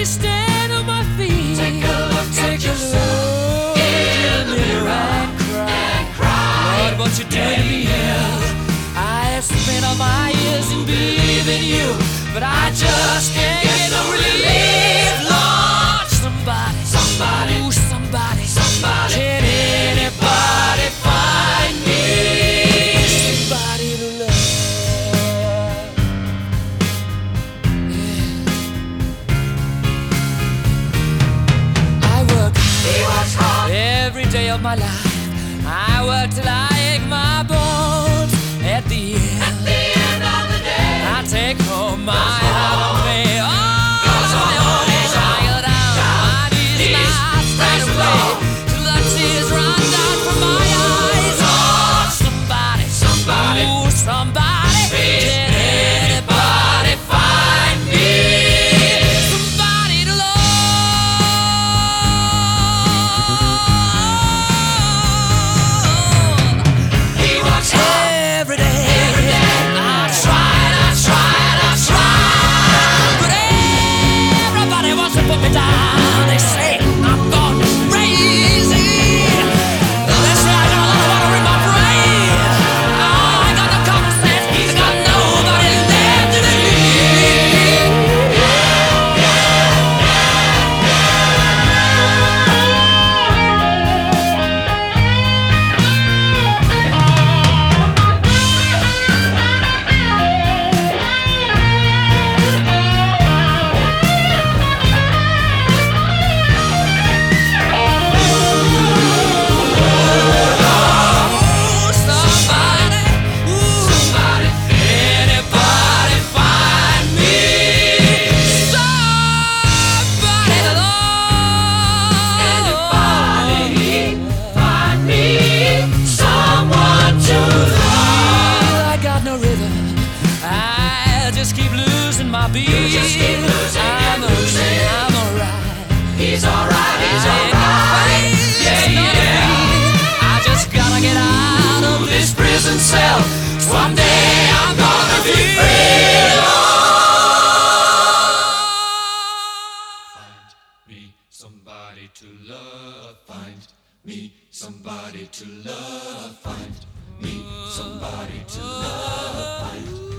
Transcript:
me stand on my feet. Take a look at yourself in the mirror and cry. Lord, what you doing to me? I have spent all my years in believing you, but I just can't get no relief. Lord, somebody, ooh, somebody, can anybody find me somebody to love? Yeah. I work hard every day of my life. I work till I ache my bones. At the end of the day, I take home my half of me. Tired out, my knees straight away, till the tears run down from my eyes. Oh, somebody, ooh, somebody, can anybody find me somebody to love? He works hard Every day. I tried, But everybody wants to put me down. They say I'm gone crazy. They say I got a lot of water in my brain. I got no common sense. I got nobody left to believe. Somebody, anybody find me somebody to love? Anybody find me someone to love? I got no rhythm. I just keep losing my beat. You just keep losing and losing. I'm alright. He's alright, he's I ain't no alright. face, Yeah, no yeah. feet. I just gotta get out of this prison cell. Someday I'm gonna be free. Find me somebody to love. Find me somebody to love. Find me somebody to love. Find